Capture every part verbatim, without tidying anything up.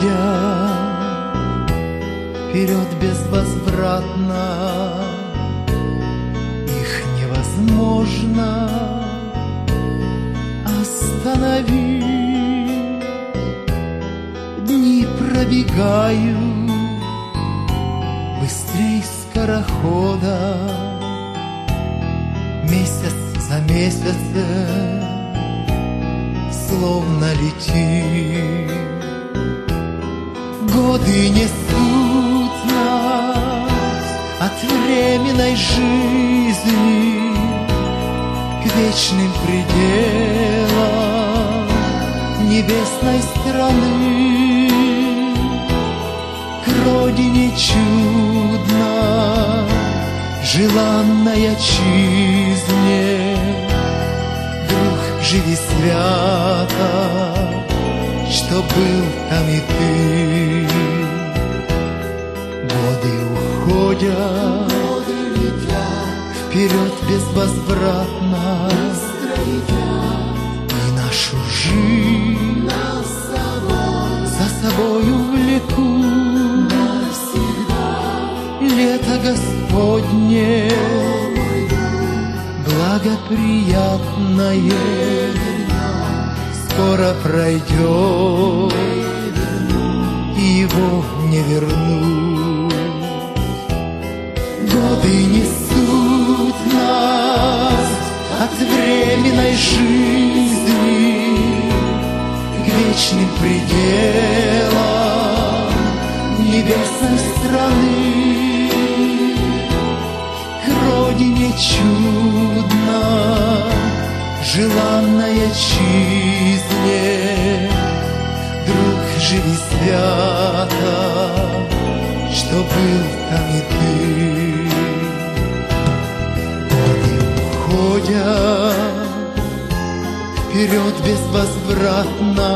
уходя вперед безвозвратно, их невозможно остановить. Дни пробегают быстрей скорохода, месяц за месяцем словно летит. Годы несут нас от временной жизни к вечным пределам небесной страны, к родине чудной, желанной отчизне. Друг, живи свято, что был там и ты. Годы уходят, годы летят вперед безвозвратно, и нашу жизнь нас собой, за собою влекут навсегда. Лето Господне, благоприятное, скоро пройдет, и его не вернуть. Годы несут нас от временной жизни к вечным пределам небесной страны, к родине чудной, желанной отчизне. Друг, живи свято, что был там и ты. Годы уходят вперед безвозвратно,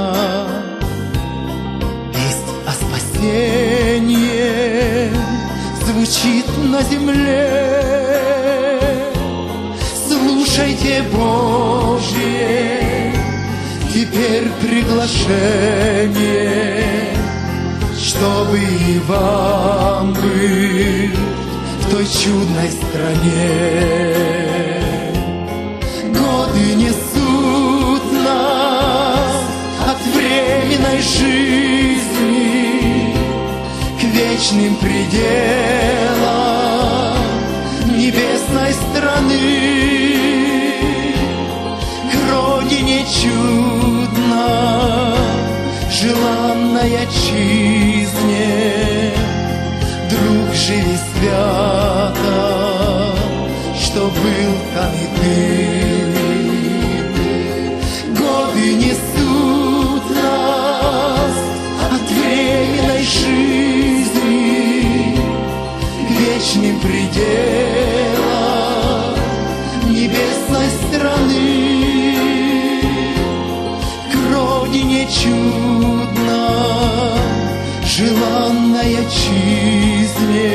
весть о спасении звучит на земле. Слушайте Божье теперь приглашение, чтобы и вам быть в той чудной стране. Годы несут нас от временной жизни к вечным пределам небесной страны, к родине чудной, желанной отчизне. Друг, живи свято, что был там и ты. Годы несут нас от временной жизни к вечным пределам небесной страны, к родине чудной, желанной отчизне.